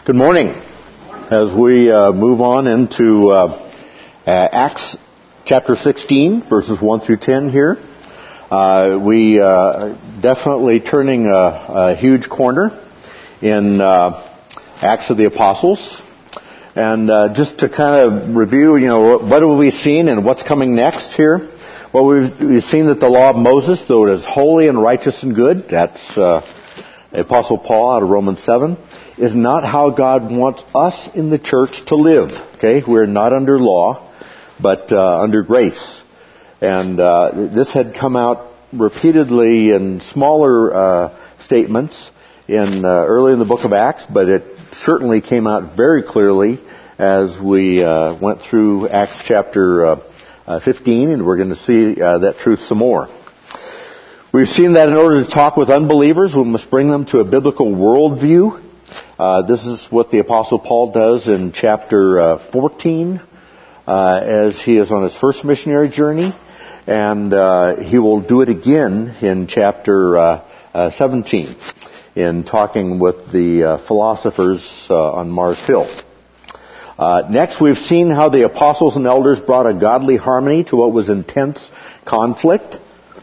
Good morning. As we move on into Acts chapter 16, verses 1 through 10 here, we definitely turning a huge corner in Acts of the Apostles. And just to kind of review, what have we seen and what's coming next here? Well, we've seen that the law of Moses, though it is holy and righteous and good, that's the Apostle Paul out of Romans 7, is not how God wants us in the church to live. Okay, we're not under law, but under grace. And this had come out repeatedly in smaller statements in early in the book of Acts, but it certainly came out very clearly as we went through Acts chapter 15, and we're going to see that truth some more. We've seen that in order to talk with unbelievers, we must bring them to a biblical worldview. This is what the Apostle Paul does in chapter 14 as he is on his first missionary journey, and he will do it again in chapter 17 in talking with the philosophers on Mars Hill. Next, we've seen how the apostles and elders brought a godly harmony to what was intense conflict.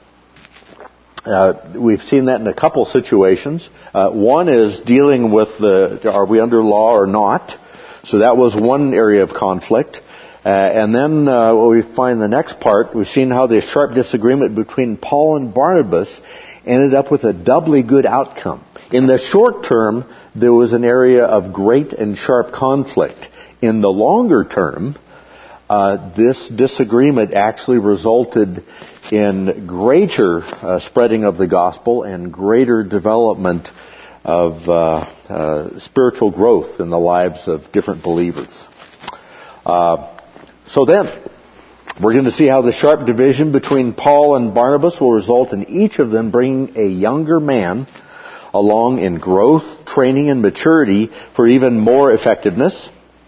We've seen that in a couple situations. One is dealing with are we under law or not? So that was one area of conflict. And then what we find in the next part, we've seen how the sharp disagreement between Paul and Barnabas ended up with a doubly good outcome. In the short term, there was an area of great and sharp conflict. In the longer term, this disagreement actually resulted in greater spreading of the gospel and greater development of spiritual growth in the lives of different believers. So then, we're going to see how the sharp division between Paul and Barnabas will result in each of them bringing a younger man along in growth, training, and maturity for even more effectiveness.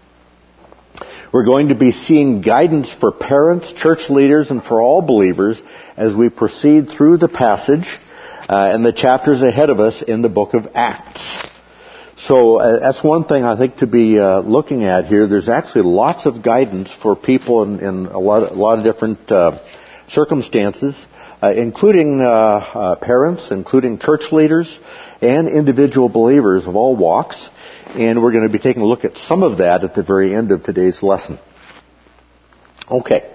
We're going to be seeing guidance for parents, church leaders, and for all believers as we proceed through the passage and the chapters ahead of us in the book of Acts. So that's one thing I think to be looking at here. There's actually lots of guidance for people in a lot of different circumstances, including parents, including church leaders, and individual believers of all walks. And we're going to be taking a look at some of that at the very end of today's lesson. Okay.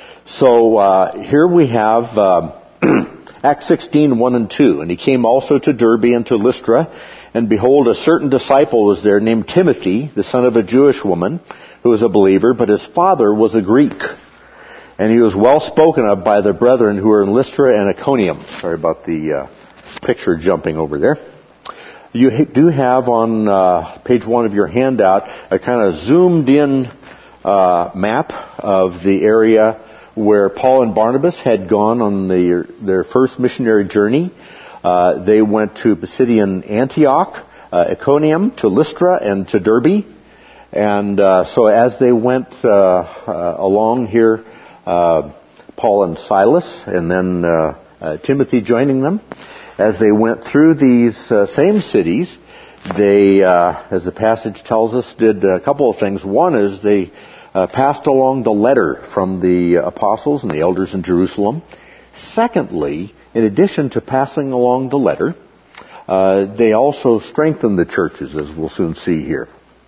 So here we have Acts 16, 1 and 2. And he came also to Derbe and to Lystra. And behold, a certain disciple was there named Timothy, the son of a Jewish woman, who was a believer, but his father was a Greek. And he was well spoken of by the brethren who were in Lystra and Iconium. Sorry about the picture jumping over there. You do have on page 1 of your handout a kind of zoomed in map of the area where Paul and Barnabas had gone on their first missionary journey. They went to Pisidian Antioch, Iconium, to Lystra, and to Derbe. And so as they went along here, Paul and Silas, and then Timothy joining them, as they went through these same cities, they, as the passage tells us, did a couple of things. One is they passed along the letter from the apostles and the elders in Jerusalem. Secondly, in addition to passing along the letter, they also strengthened the churches, as we'll soon see here.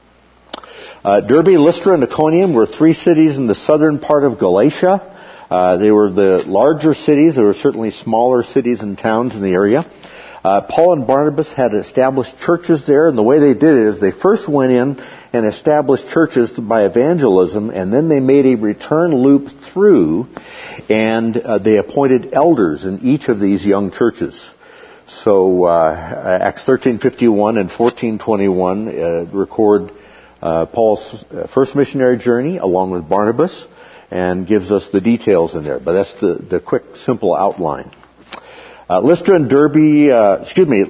Derbe, Lystra, and Iconium were 3 cities in the southern part of Galatia. They were the larger cities. There were certainly smaller cities and towns in the area. Paul and Barnabas had established churches there, and the way they did it is they first went in and established churches by evangelism, and then they made a return loop through, and they appointed elders in each of these young churches. So Acts 13:51 and 14:21 record Paul's first missionary journey along with Barnabas, and gives us the details in there. But that's the quick, simple outline. Lystra and Derbe,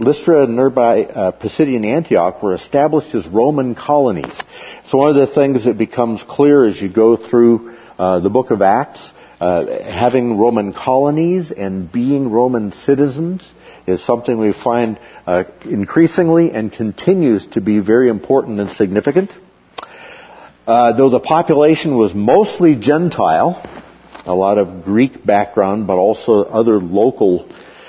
Pisidian Antioch were established as Roman colonies. So one of the things that becomes clear as you go through the book of Acts, having Roman colonies and being Roman citizens is something we find increasingly and continues to be very important and significant. Though the population was mostly Gentile, a lot of Greek background, but also other local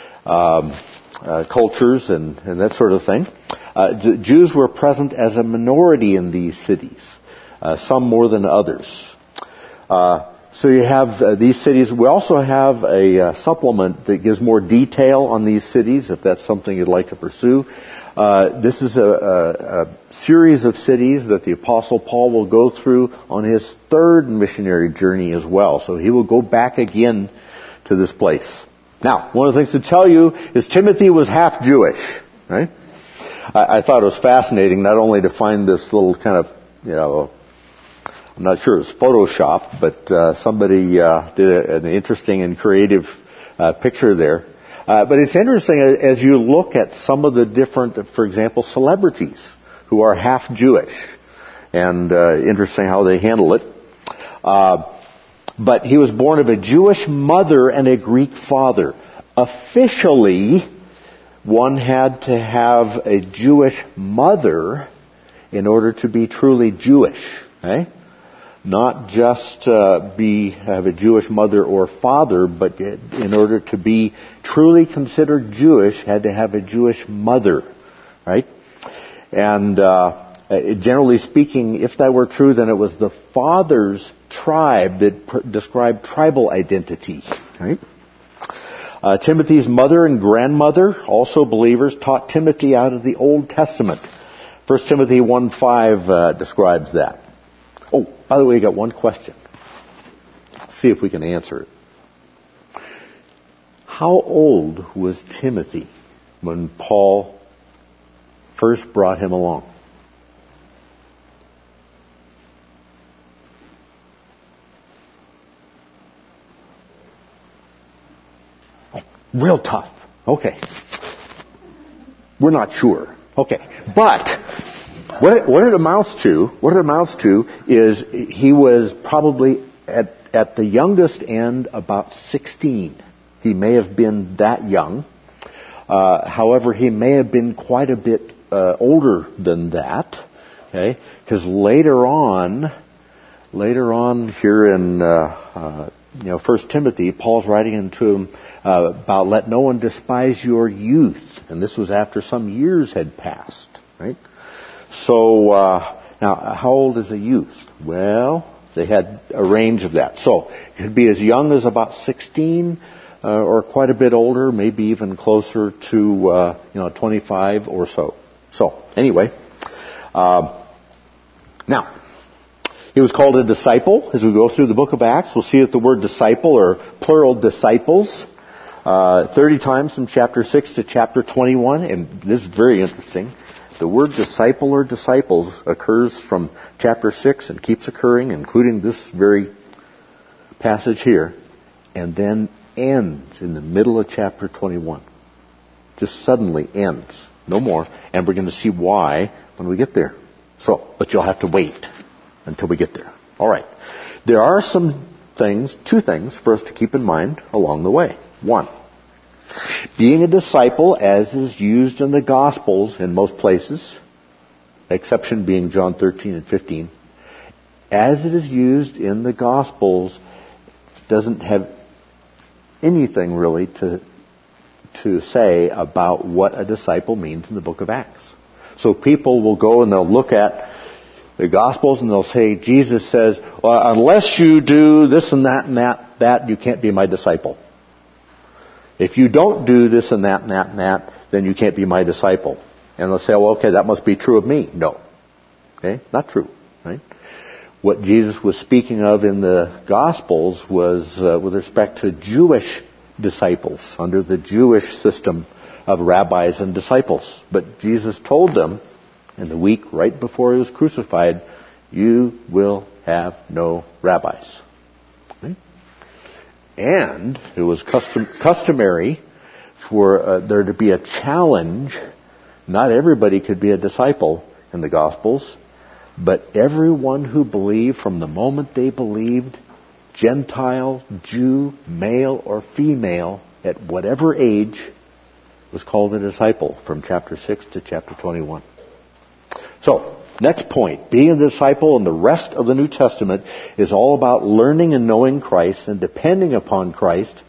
cultures and that sort of thing, Jews were present as a minority in these cities, some more than others. So you have these cities. We also have a supplement that gives more detail on these cities, if that's something you'd like to pursue. This is a series of cities that the Apostle Paul will go through on his third missionary journey as well. So he will go back again to this place. Now, one of the things to tell you is Timothy was half Jewish, right? I thought it was fascinating not only to find this little kind of, I'm not sure it was Photoshop, but somebody did an interesting and creative picture there. But it's interesting as you look at some of the different, for example, celebrities who are half Jewish, and interesting how they handle it. But he was born of a Jewish mother and a Greek father. Officially, one had to have a Jewish mother in order to be truly Jewish. Okay? Not just have a Jewish mother or father, but in order to be truly considered Jewish, had to have a Jewish mother, right? And generally speaking, if that were true, then it was the father's tribe that described tribal identity, right? Timothy's mother and grandmother, also believers, taught Timothy out of the Old Testament. 1 Timothy 1:5 describes that. Oh, by the way, we got one question. Let's see if we can answer it. How old was Timothy when Paul first brought him along? Oh, real tough. Okay. We're not sure. Okay. But what it amounts to is he was probably at the youngest end about 16. He may have been that young. However, he may have been quite a bit older than that. Okay, because later on here in 1 Timothy, Paul's writing to him about let no one despise your youth, and this was after some years had passed. Right. So, now, how old is a youth? Well, they had a range of that. So, it could be as young as about 16, or quite a bit older, maybe even closer to, 25 or so. So, anyway, now, he was called a disciple. As we go through the book of Acts, we'll see that the word disciple, or plural disciples, 30 times from chapter 6 to chapter 21, and this is very interesting. The word disciple or disciples occurs from chapter 6 and keeps occurring, including this very passage here, and then ends in the middle of chapter 21. Just suddenly ends. No more. And we're going to see why when we get there. So, but you'll have to wait until we get there. All right. There are two things for us to keep in mind along the way. One, being a disciple, as is used in the Gospels in most places, exception being John 13 and 15, as it is used in the Gospels, doesn't have anything really to say about what a disciple means in the book of Acts. So people will go and they'll look at the Gospels and they'll say, Jesus says, well, unless you do this and that, you can't be my disciple. If you don't do this and that, then you can't be my disciple. And they'll say, well, okay, that must be true of me. No. Okay? Not true. Right? What Jesus was speaking of in the Gospels was with respect to Jewish disciples, under the Jewish system of rabbis and disciples. But Jesus told them in the week right before he was crucified, you will have no rabbis. Okay? And it was customary for there to be a challenge. Not everybody could be a disciple in the Gospels, but everyone who believed from the moment they believed, Gentile, Jew, male or female, at whatever age, was called a disciple from chapter 6 to chapter 21. So, next point. Being a disciple in the rest of the New Testament is all about learning and knowing Christ and depending upon Christ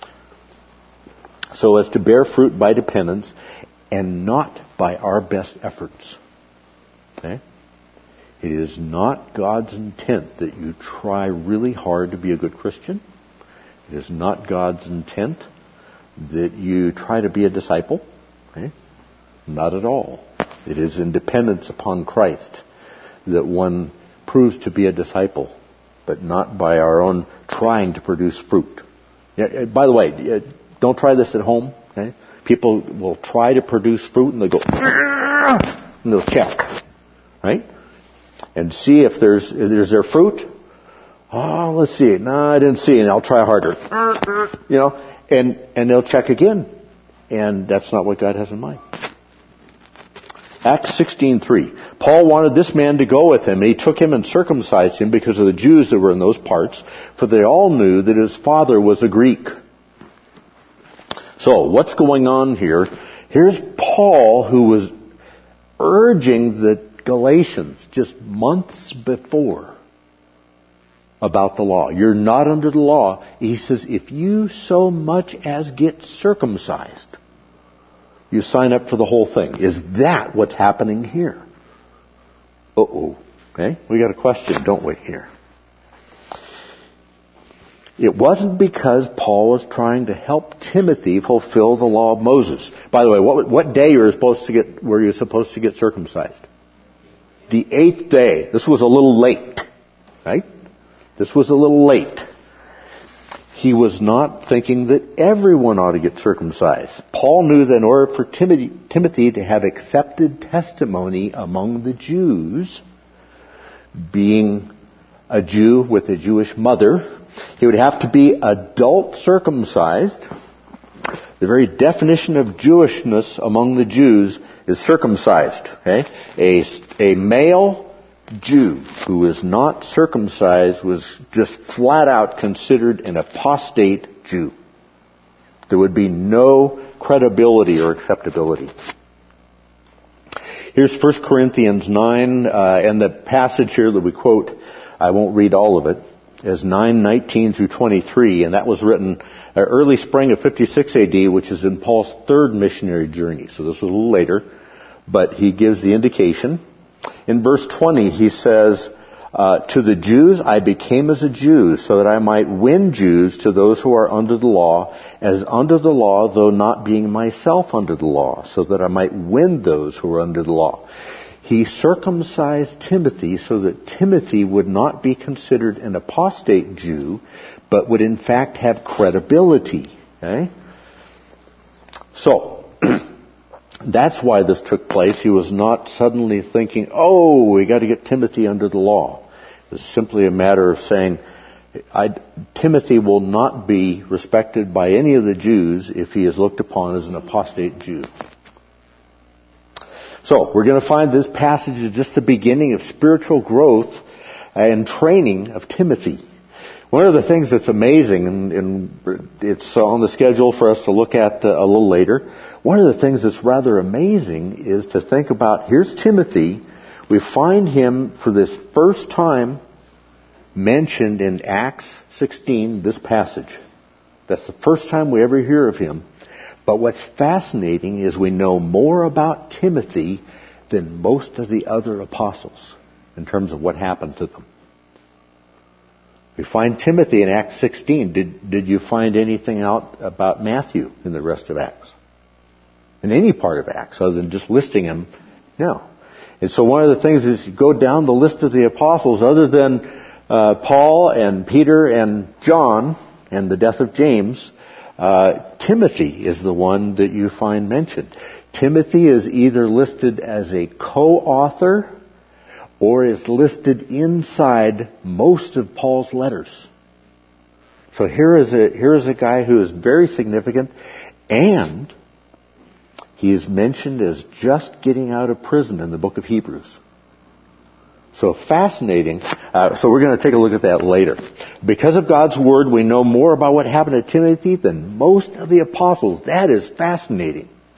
so as to bear fruit by dependence and not by our best efforts. Okay? It is not God's intent that you try really hard to be a good Christian. It is not God's intent that you try to be a disciple. Okay? Not at all. It is in dependence upon Christ that one proves to be a disciple, but not by our own trying to produce fruit. Yeah, by the way, don't try this at home. Okay? People will try to produce fruit and they go, and they'll check, right? And see if there's there fruit. Oh, let's see. No, I didn't see it. I'll try harder. You know, and they'll check again, and that's not what God has in mind. Acts 16:3. Paul wanted this man to go with him, and he took him and circumcised him because of the Jews that were in those parts, for they all knew that his father was a Greek. So, what's going on here? Here's Paul, who was urging the Galatians just months before about the law. You're not under the law. He says, if you so much as get circumcised, you sign up for the whole thing. Is that what's happening here? Okay, we got a question, don't we, here? It wasn't because Paul was trying to help Timothy fulfill the law of Moses. By the way, what day were you supposed to get circumcised? The 8th day. This was a little late, right? This was a little late. He was not thinking that everyone ought to get circumcised. Paul knew that in order for Timothy to have accepted testimony among the Jews, being a Jew with a Jewish mother, he would have to be adult circumcised. The very definition of Jewishness among the Jews is circumcised. Okay? A male Jew who is not circumcised was just flat out considered an apostate Jew. There would be no credibility or acceptability. Here's 1 Corinthians 9, and the passage here that we quote, I won't read all of it, is 9:19 through 23, and that was written early spring of 56 AD, which is in Paul's third missionary journey. So this was a little later, but he gives the indication. In verse 20, he says, to the Jews I became as a Jew, so that I might win Jews to those who are under the law, as under the law, though not being myself under the law, so that I might win those who are under the law. He circumcised Timothy so that Timothy would not be considered an apostate Jew, but would in fact have credibility. Okay? So, that's why this took place. He was not suddenly thinking, we got to get Timothy under the law. It was simply a matter of saying, Timothy will not be respected by any of the Jews if he is looked upon as an apostate Jew. So, we're going to find this passage is just the beginning of spiritual growth and training of Timothy. One of the things that's amazing, and it's on the schedule for us to look at a little later, one of the things that's rather amazing is to think about, here's Timothy. We find him for this first time mentioned in Acts 16, this passage. That's the first time we ever hear of him. But what's fascinating is we know more about Timothy than most of the other apostles in terms of what happened to them. We find Timothy in Acts 16. Did you find anything out about Matthew in the rest of Acts? In any part of Acts, other than just listing him? No. And so one of the things is you go down the list of the apostles, other than Paul and Peter and John and the death of James, Timothy is the one that you find mentioned. Timothy is either listed as a co-author or is listed inside most of Paul's letters. So here is a guy who is very significant, and he is mentioned as just getting out of prison in the book of Hebrews. So fascinating. So we're going to take a look at that later. Because of God's Word, we know more about what happened to Timothy than most of the apostles. That is fascinating.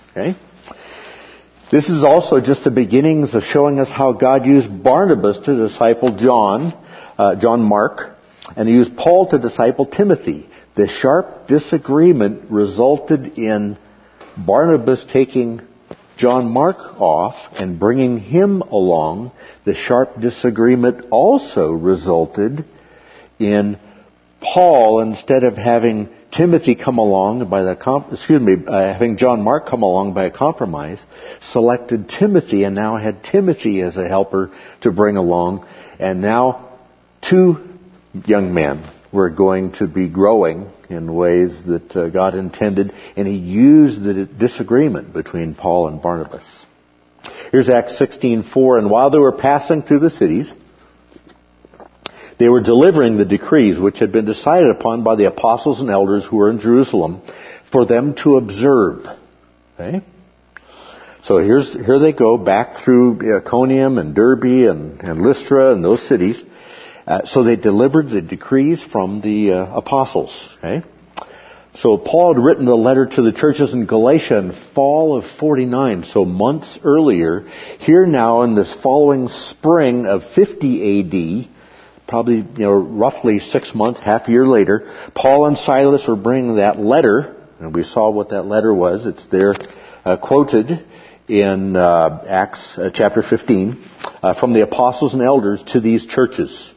Okay? This is also just the beginnings of showing us how God used Barnabas to disciple John Mark, and He used Paul to disciple Timothy. The sharp disagreement resulted in Barnabas taking John Mark off and bringing him along. The sharp disagreement also resulted in Paul, instead of having Timothy come along having John Mark come along by a compromise, selected Timothy and now had Timothy as a helper to bring along. And now 2 young men were going to be growing in ways that God intended, and He used the disagreement between Paul and Barnabas. Here's Acts 16:4, and while they were passing through the cities, they were delivering the decrees which had been decided upon by the apostles and elders who were in Jerusalem for them to observe. Okay? So here they go back through Iconium and Derbe and Lystra and those cities. So they delivered the decrees from the apostles. Okay? So Paul had written a letter to the churches in Galatia in fall of 49, so months earlier. Here now in this following spring of 50 A.D., probably, roughly 6 months, half a year later, Paul and Silas were bringing that letter, and we saw what that letter was. It's there quoted in Acts chapter 15, from the apostles and elders to these churches.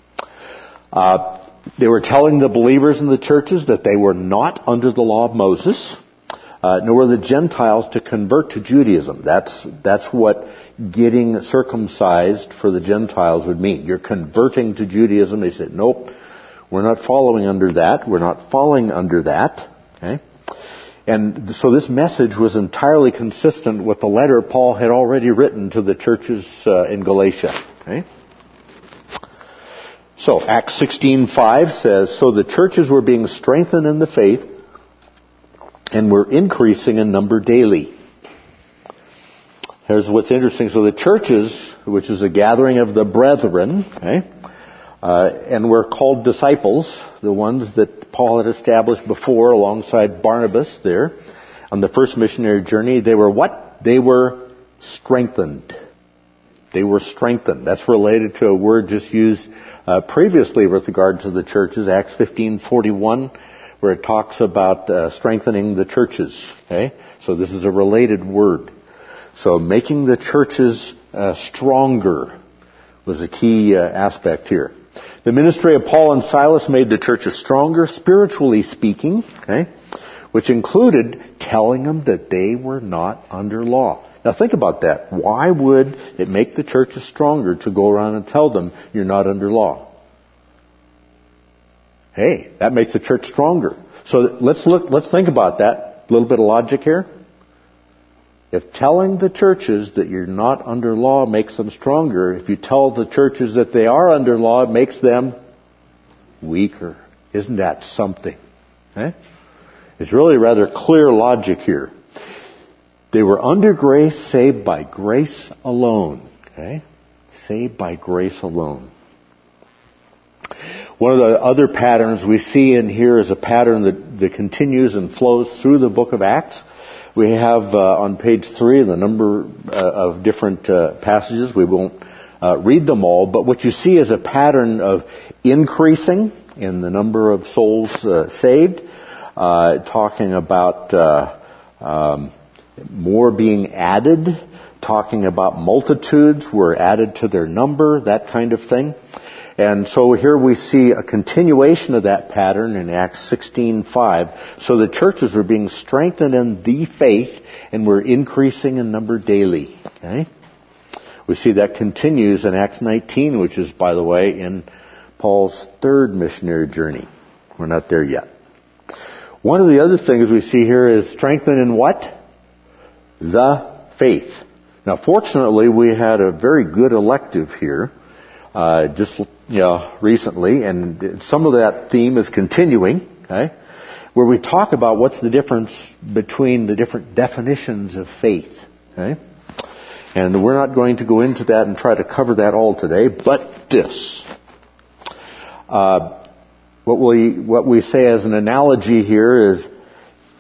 They were telling the believers in the churches that they were not under the law of Moses, nor were the Gentiles to convert to Judaism. That's what getting circumcised for the Gentiles would mean. You're converting to Judaism. They said, nope, we're not following under that. We're not falling under that. Okay? And so this message was entirely consistent with the letter Paul had already written to the churches in Galatia. Okay? So Acts 16:5 says, so the churches were being strengthened in the faith and were increasing in number daily. Here's what's interesting. So the churches, which is a gathering of the brethren, okay, and were called disciples, the ones that Paul had established before alongside Barnabas there on the first missionary journey. They were what? They were strengthened. They were strengthened. That's related to a word just used previously with regard to the churches, Acts 15:41, where it talks about strengthening the churches. Okay, so this is a related word. So making the churches stronger was a key aspect here. The ministry of Paul and Silas made the churches stronger, spiritually speaking, okay, which included telling them that they were not under law. Now think about that. Why would it make the churches stronger to go around and tell them you're not under law? Hey, that makes the church stronger. So let's think about that. A little bit of logic here. If telling the churches that you're not under law makes them stronger, if you tell the churches that they are under law, it makes them weaker. Isn't that something? Eh? It's really rather clear logic here. They were under grace, saved by grace alone. Okay? Saved by grace alone. One of the other patterns we see in here is a pattern that continues and flows through the book of Acts. We have on page 3 the number of different passages. We won't read them all, but what you see is a pattern of increasing in the number of souls saved, talking about more being added, talking about multitudes were added to their number, that kind of thing. And so here we see a continuation of that pattern in Acts 16:5. So the churches were being strengthened in the faith and were increasing in number daily. Okay? We see that continues in Acts 19, which is, by the way, in Paul's third missionary journey. We're not there yet. One of the other things we see here is strengthened in what? The faith. Now, fortunately, we had a very good elective here recently, and some of that theme is continuing, okay, where we talk about what's the difference between the different definitions of faith, okay? And we're not going to go into that and try to cover that all today, but this. What we say as an analogy here is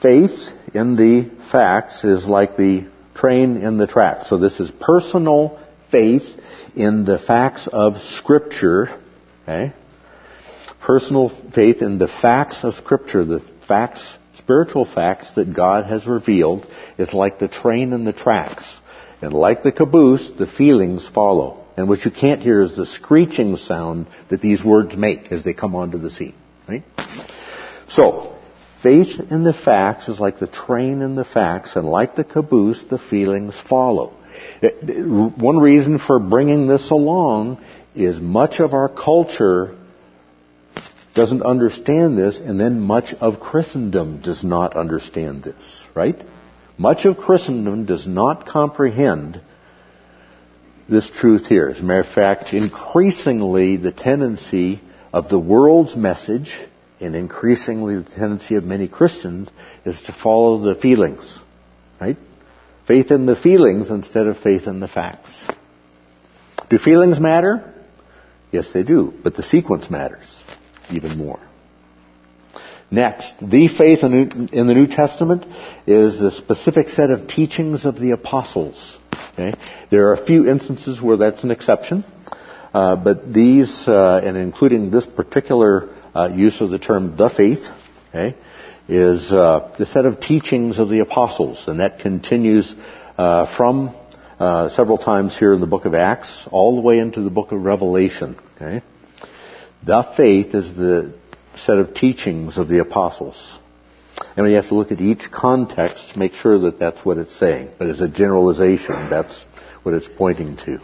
faith in the facts is like the train in the tracks. So this is personal faith in the facts of Scripture. Okay? Personal faith in the facts of Scripture, the facts, spiritual facts that God has revealed, is like the train in the tracks. And like the caboose, the feelings follow. And what you can't hear is the screeching sound that these words make as they come onto the scene. Right? So, faith in the facts is like the train in the facts, and like the caboose, the feelings follow. One reason for bringing this along is much of our culture doesn't understand this, and then much of Christendom does not understand this, right? Much of Christendom does not comprehend this truth here. As a matter of fact, increasingly the tendency of the world's message, and increasingly the tendency of many Christians, is to follow the feelings, right? Faith in the feelings instead of faith in the facts. Do feelings matter? Yes, they do. But the sequence matters even more. Next, the faith in the New Testament is the specific set of teachings of the apostles. Okay? There are a few instances where that's an exception. But these, and including this particular use of the term the faith, okay, is the set of teachings of the apostles. And that continues from several times here in the book of Acts all the way into the book of Revelation. Okay? The faith is the set of teachings of the apostles. And we have to look at each context to make sure that that's what it's saying. But as a generalization, that's what it's pointing to.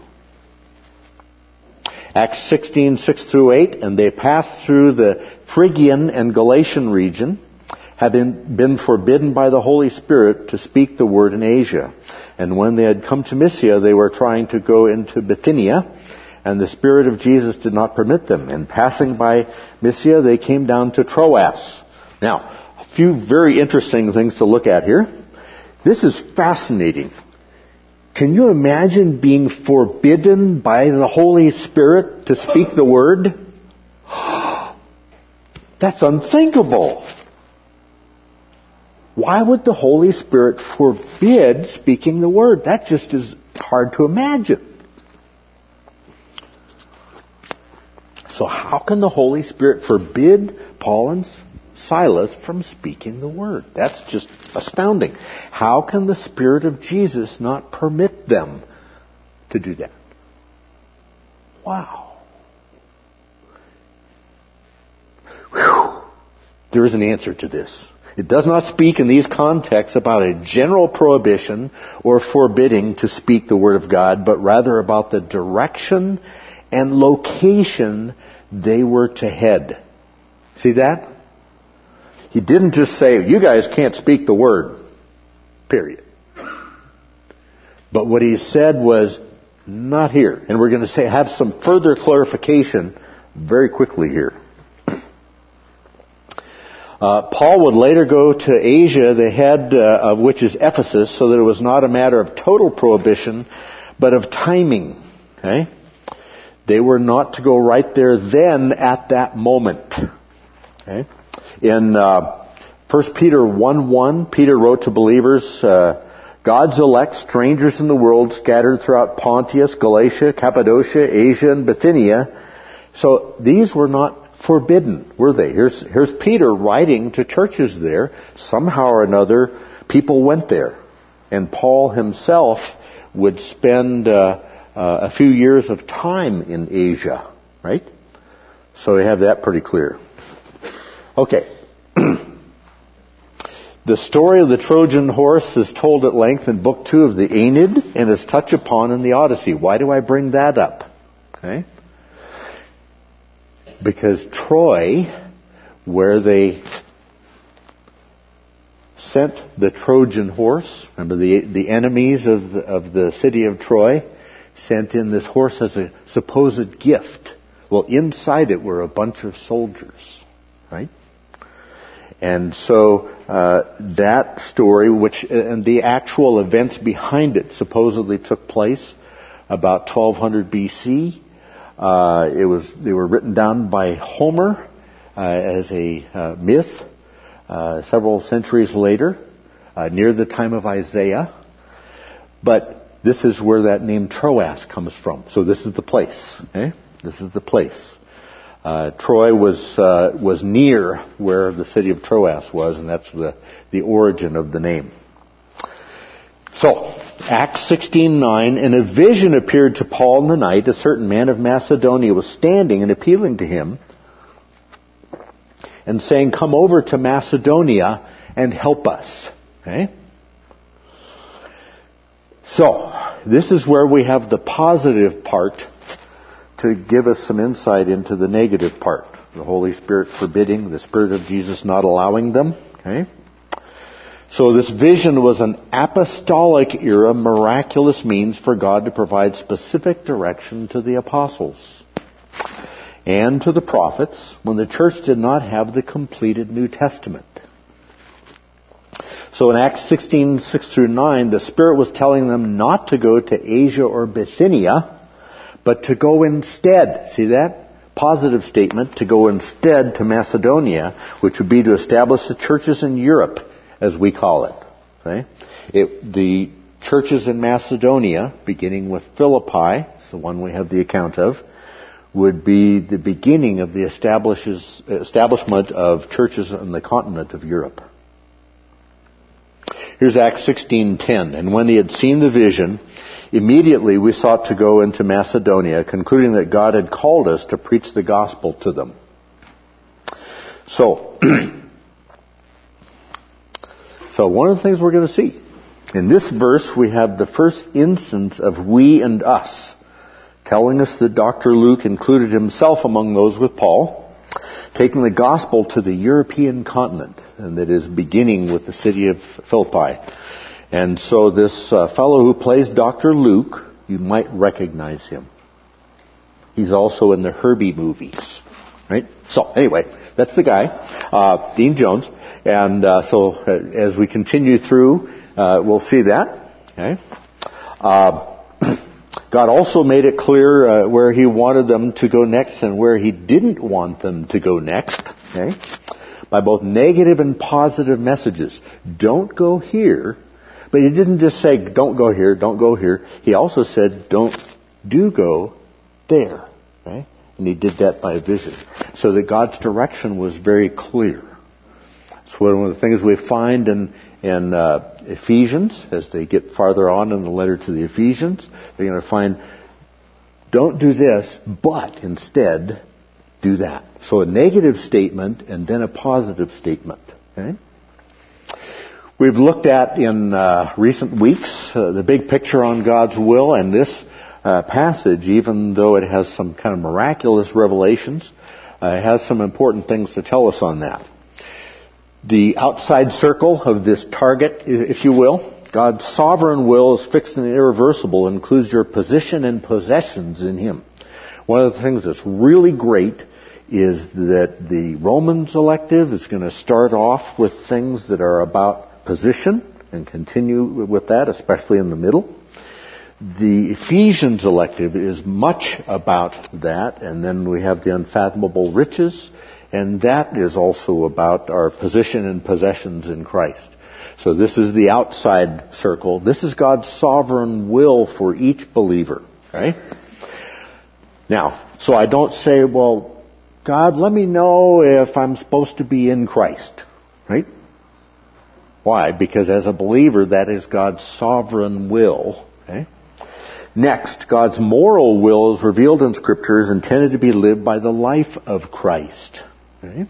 Acts 16, 6 through 8, and they passed through the Phrygian and Galatian region, having been forbidden by the Holy Spirit to speak the word in Asia. And when they had come to Mysia, they were trying to go into Bithynia, and the Spirit of Jesus did not permit them. And passing by Mysia, they came down to Troas. Now, a few very interesting things to look at here. This is fascinating. Can you imagine being forbidden by the Holy Spirit to speak the word? That's unthinkable. Why would the Holy Spirit forbid speaking the word? That just is hard to imagine. So how can the Holy Spirit forbid Paul and Silas from speaking the word? That's just astounding. How can the Spirit of Jesus not permit them to do that? Wow. Whew. There is an answer to this. It does not speak in these contexts about a general prohibition or forbidding to speak the Word of God, but rather about the direction and location they were to head. See that? He didn't just say, you guys can't speak the Word. Period. But what he said was, not here. And we're going to have some further clarification very quickly here. Paul would later go to Asia, the head of which is Ephesus, so that it was not a matter of total prohibition, but of timing. Okay? They were not to go right there then at that moment. Okay? In 1 Peter 1:1, Peter wrote to believers, God's elect, strangers in the world, scattered throughout Pontus, Galatia, Cappadocia, Asia, and Bithynia. So these were not forbidden, were they? Here's Peter writing to churches there. Somehow or another, people went there. And Paul himself would spend a few years of time in Asia, right? So we have that pretty clear. Okay. The story of the Trojan horse is told at length in Book 2 of the Aeneid and is touched upon in the Odyssey. Why do I bring that up? Okay. Because Troy, where they sent the Trojan horse, remember the enemies of the city of Troy, sent in this horse as a supposed gift. Well, inside it were a bunch of soldiers, right? And so that story, and the actual events behind it supposedly took place about 1200 BC. They were written down by Homer as a myth. several centuries later, near the time of Isaiah. But this is where that name Troas comes from. So this is the place. Okay? This is the place. Troy was near where the city of Troas was, and that's the origin of the name. So, Acts 16:9, and a vision appeared to Paul in the night. A certain man of Macedonia was standing and appealing to him and saying, "Come over to Macedonia and help us." Okay? So, this is where we have the positive part to give us some insight into the negative part. The Holy Spirit forbidding, the Spirit of Jesus not allowing them. Okay? So this vision was an apostolic era miraculous means for God to provide specific direction to the apostles and to the prophets when the church did not have the completed New Testament. So in Acts 16:6-9, the Spirit was telling them not to go to Asia or Bithynia, but to go instead. See that? Positive statement, to go instead to Macedonia, which would be to establish the churches in Europe, as we call it. Okay? The churches in Macedonia, beginning with Philippi, it's the one we have the account of, would be the beginning of the establishment of churches on the continent of Europe. Here's Acts 16:10. And when they had seen the vision, immediately we sought to go into Macedonia, concluding that God had called us to preach the gospel to them. So one of the things we're going to see, in this verse we have the first instance of we and us, telling us that Dr. Luke included himself among those with Paul, taking the gospel to the European continent, and that is beginning with the city of Philippi. And so this fellow who plays Dr. Luke, you might recognize him. He's also in the Herbie movies, right? So anyway, that's the guy, Dean Jones. And so as we continue through, we'll see that. Okay. God also made it clear where He wanted them to go next and where He didn't want them to go next. Okay. By both negative and positive messages. Don't go here. But He didn't just say, don't go here, don't go here. He also said, do go there. Okay. And He did that by vision. So that God's direction was very clear. It's one of the things we find in Ephesians, as they get farther on in the letter to the Ephesians. They're going to find, don't do this, but instead do that. So a negative statement and then a positive statement. Okay? We've looked at in recent weeks the big picture on God's will, and this passage, even though it has some kind of miraculous revelations, has some important things to tell us on that. The outside circle of this target, if you will, God's sovereign will is fixed and irreversible, and includes your position and possessions in Him. One of the things that's really great is that the Romans elective is going to start off with things that are about position and continue with that, especially in the middle. The Ephesians elective is much about that, and then we have the unfathomable riches, and that is also about our position and possessions in Christ. So this is the outside circle. This is God's sovereign will for each believer. Okay? Now, so I don't say, well, God, let me know if I'm supposed to be in Christ. Right? Why? Because as a believer, that is God's sovereign will. Okay? Next, God's moral will is revealed in Scripture, is intended to be lived by the life of Christ. Okay?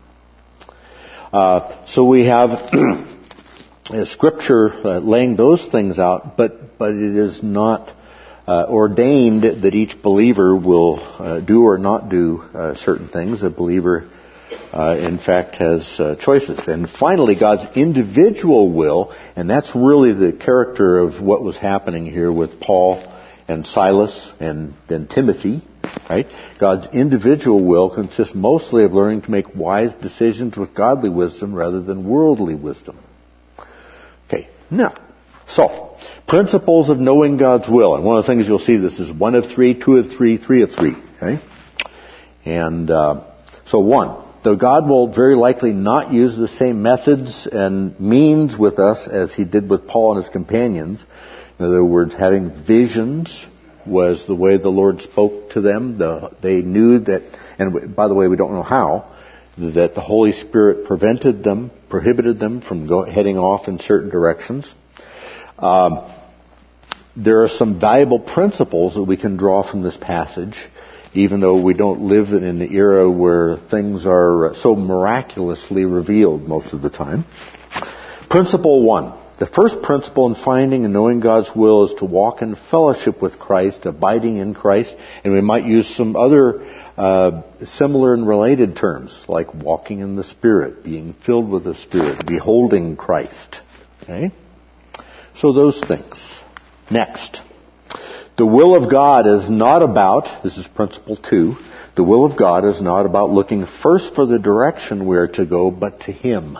So we have Scripture laying those things out, but it is not ordained that each believer will do or not do certain things. A believer, in fact, has choices. And finally, God's individual will, and that's really the character of what was happening here with Paul and Silas and then Timothy. Right? God's individual will consists mostly of learning to make wise decisions with godly wisdom rather than worldly wisdom. Okay, now, so, principles of knowing God's will. And one of the things you'll see, this is 1 of 3, 2 of 3, 3 of 3. Okay? And so 1, Though God will very likely not use the same methods and means with us as He did with Paul and his companions, in other words, having visions was the way the Lord spoke to them. They knew that, and by the way, we don't know how, that the Holy Spirit prohibited them from heading off in certain directions. There are some valuable principles that we can draw from this passage, even though we don't live in the era where things are so miraculously revealed most of the time. Principle 1. The first principle in finding and knowing God's will is to walk in fellowship with Christ, abiding in Christ, and we might use some other similar and related terms, like walking in the Spirit, being filled with the Spirit, beholding Christ. Okay? So those things. Next. The will of God is not about, this is principle 2, the will of God is not about looking first for the direction we are to go, but to Him.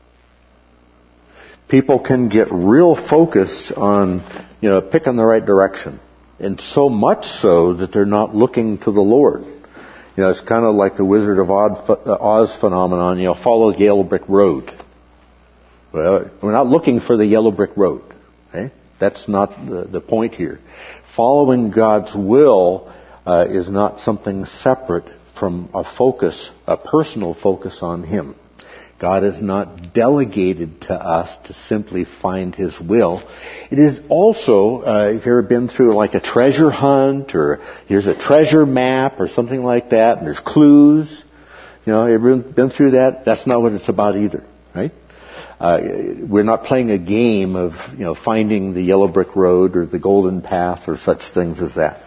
People can get real focused on, picking the right direction. And so much so that they're not looking to the Lord. It's kind of like the Wizard of Oz phenomenon, follow the yellow brick road. Well, we're not looking for the yellow brick road. Okay? That's not the point here. Following God's will is not something separate from a personal focus on Him. God is not delegated to us to simply find His will. It is also, if you've ever been through like a treasure hunt, or here's a treasure map or something like that, and there's clues, ever been through that? That's not what it's about either, right? We're not playing a game of, finding the yellow brick road or the golden path or such things as that.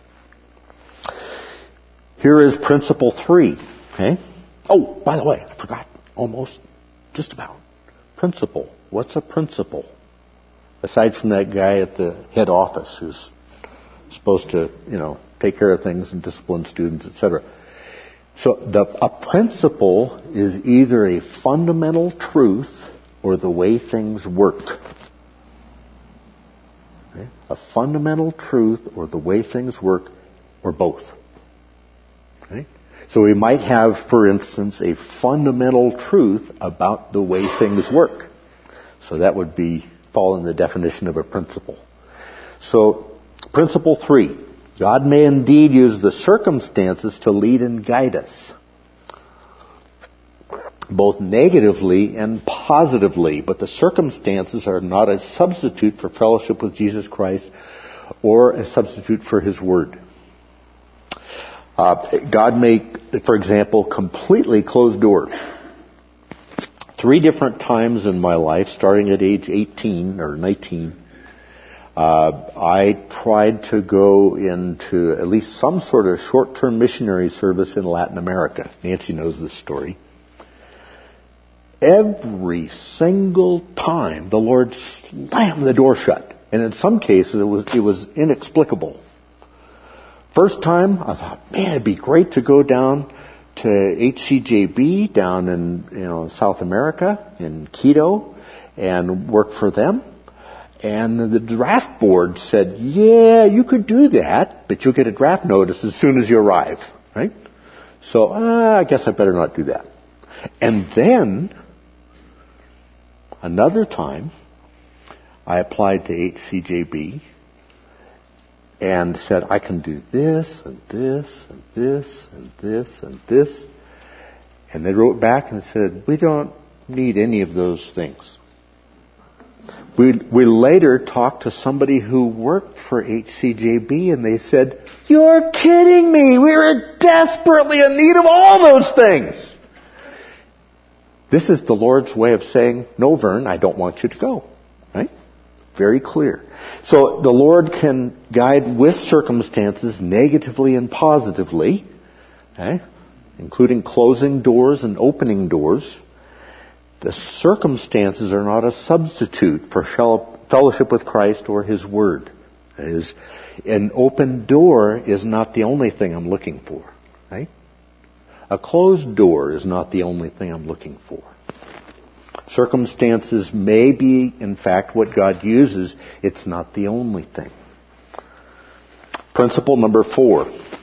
Here is principle 3, okay? Oh, by the way, I forgot. Almost, just about. Principle. What's a principal? Aside from that guy at the head office who's supposed to, take care of things and discipline students, etc. So a principle is either a fundamental truth or the way things work. Okay? A fundamental truth or the way things work, or both. Okay? So we might have, for instance, a fundamental truth about the way things work. So that would fall in the definition of a principle. So, principle 3. God may indeed use the circumstances to lead and guide us, both negatively and positively. But the circumstances are not a substitute for fellowship with Jesus Christ or a substitute for His Word. God may, for example, completely close doors. 3 different times in my life, starting at age 18 or 19, I tried to go into at least some sort of short-term missionary service in Latin America. Nancy knows this story. Every single time, the Lord slammed the door shut. And in some cases, it was inexplicable. First time, I thought, man, it'd be great to go down to HCJB down in South America, in Quito, and work for them. And the draft board said, yeah, you could do that, but you'll get a draft notice as soon as you arrive, right? So, I guess I better not do that. And then, another time, I applied to HCJB, and said, I can do this, and this, and this, and this, and this. And they wrote back and said, we don't need any of those things. We later talked to somebody who worked for HCJB, and they said, you're kidding me! We were desperately in need of all those things! This is the Lord's way of saying, no, Vern, I don't want you to go. Right? Very clear. So the Lord can guide with circumstances negatively and positively, okay, including closing doors and opening doors. The circumstances are not a substitute for fellowship with Christ or His Word. That is, an open door is not the only thing I'm looking for. Right? A closed door is not the only thing I'm looking for. Circumstances may be, in fact, what God uses. It's not the only thing. Principle number 4.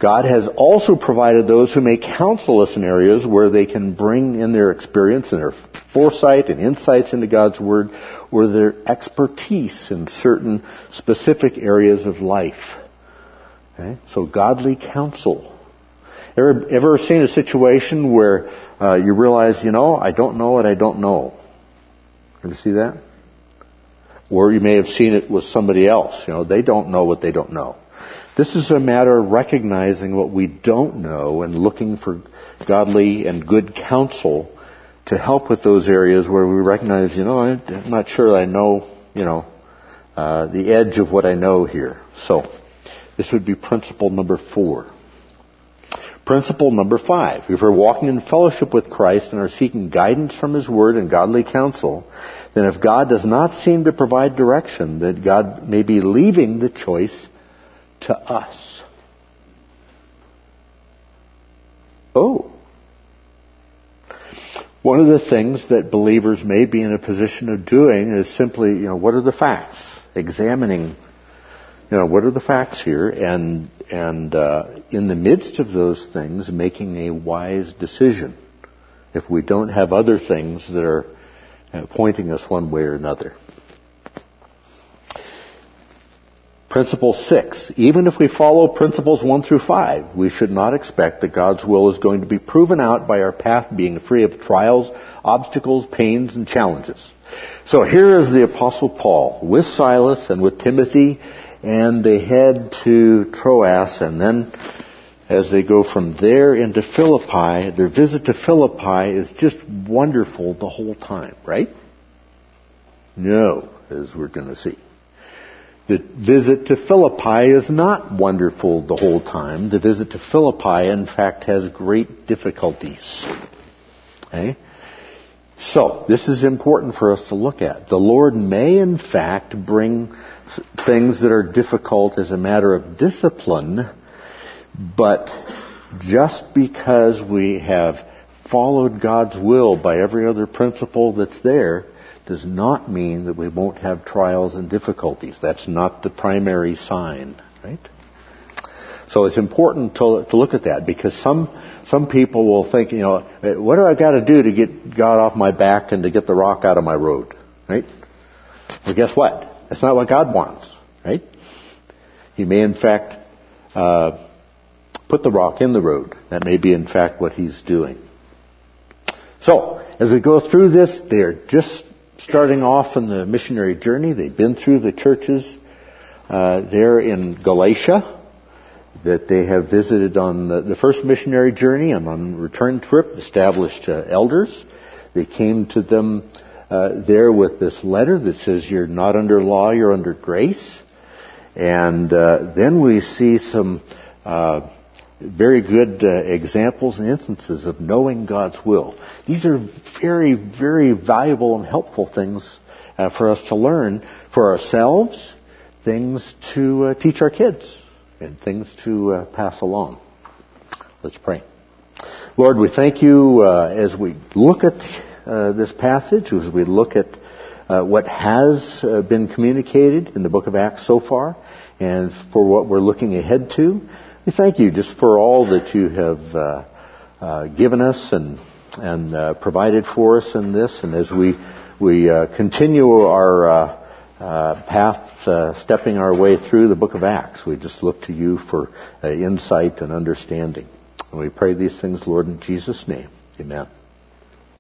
God has also provided those who may counsel us in areas where they can bring in their experience and their foresight and insights into God's Word, or their expertise in certain specific areas of life. Okay? So godly counsel. Ever seen a situation where you realize, I don't know what I don't know? Ever see that? Or you may have seen it with somebody else. They don't know what they don't know. This is a matter of recognizing what we don't know and looking for godly and good counsel to help with those areas where we recognize, I'm not sure I know, the edge of what I know here. So, this would be principle number 4. Principle number 5. If we're walking in fellowship with Christ and are seeking guidance from His Word and godly counsel, then if God does not seem to provide direction, that God may be leaving the choice to us. Oh. One of the things that believers may be in a position of doing is simply, what are the facts? Examining, what are the facts here? And in the midst of those things, making a wise decision. If we don't have other things that are pointing us one way or another. Principle 6. Even if we follow principles 1 through 5, we should not expect that God's will is going to be proven out by our path being free of trials, obstacles, pains, and challenges. So here is the Apostle Paul with Silas and with Timothy, and they head to Troas, and then as they go from there into Philippi, their visit to Philippi is just wonderful the whole time, right? No, as we're going to see. The visit to Philippi is not wonderful the whole time. The visit to Philippi, in fact, has great difficulties. Okay? So, this is important for us to look at. The Lord may, in fact, bring things that are difficult as a matter of discipline, but just because we have followed God's will by every other principle that's there, does not mean that we won't have trials and difficulties. That's not the primary sign, right? So it's important to look at that, because some people will think, what do I got to do to get God off my back and to get the rock out of my road, right? Well, guess what? That's not what God wants, right? He may, in fact, put the rock in the road. That may be, in fact, what He's doing. So, as we go through this, they're just starting off in the missionary journey. They've been through the churches there in Galatia that they have visited on the first missionary journey, and on the return trip established elders. They came to them there with this letter that says you're not under law, you're under grace. And then we see some very good examples and instances of knowing God's will. These are very, very valuable and helpful things for us to learn for ourselves, things to teach our kids, and things to pass along. Let's pray. Lord, we thank You as we look at this passage, as we look at what has been communicated in the book of Acts so far, and for what we're looking ahead to. We thank You just for all that You have given us and provided for us in this. And as we continue our path, stepping our way through the book of Acts, we just look to You for insight and understanding. And we pray these things, Lord, in Jesus' name. Amen.